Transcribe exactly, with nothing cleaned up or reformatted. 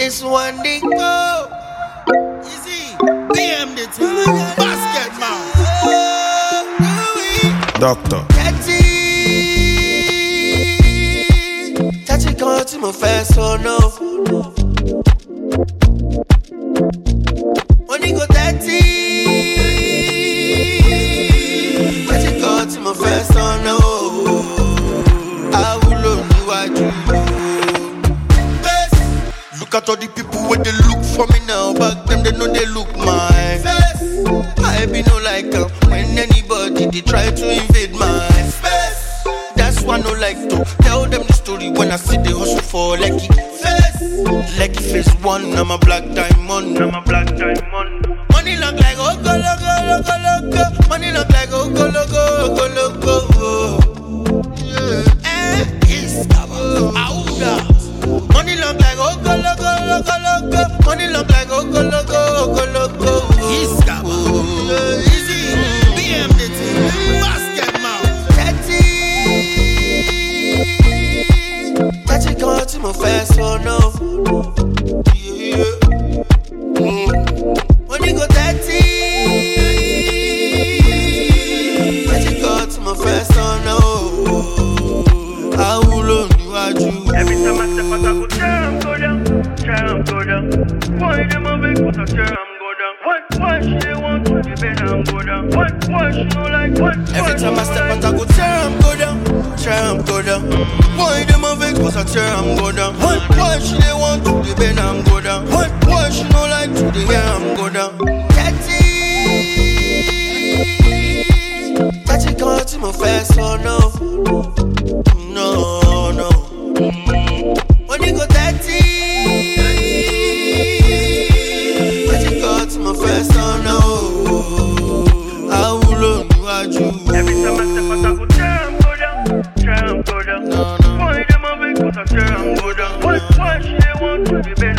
This one they go. Easy. B M the team. Basket man. Doctor. Tati. Tati come to my face, oh no. Money go Tati. Tati come to my face, oh no. I will only watch you. Look at all the people where they look for me now. Back them, they know they look my face. I be no like them when anybody they try to invade my space. That's why I no like to tell them the story when I see the hustle for Lucky face. Lucky face one, I'm a black diamond. I'm a black diamond. Money look like oh go logo logo logo. Money look like oh go logo go logo. Yeah, eh, it's cover. Auga. Money look like oh go logo logo logo. Money look like oh go logo go logo. It's cover. Easy. B M the team. Basket man. Tati. Tati come to my face, oh no. Yeah, yeah. Mm. Money go Tati. Tati come to my face, oh no. I will only watch you. Every time I step out, I go jam, go down, jam, go down. Why them a big put a jam, go down? Why, why she they want to the bed and go down? Why, why she no like what? Every time I step out, I go jam, go down, jam, go down. Why them a big put a jam, go down? Why, why she they want to the bed and go down? Why, why she no like to the jam, go down? Tati, Tati come to my face, oh no, no, no. Money go Tati. Tati come to my face, oh no. I will only watch you. Every time I step out, I go jam, go down, jam, go down. No, no. Why them a big put a jam, go down? Why, why she they want to the bed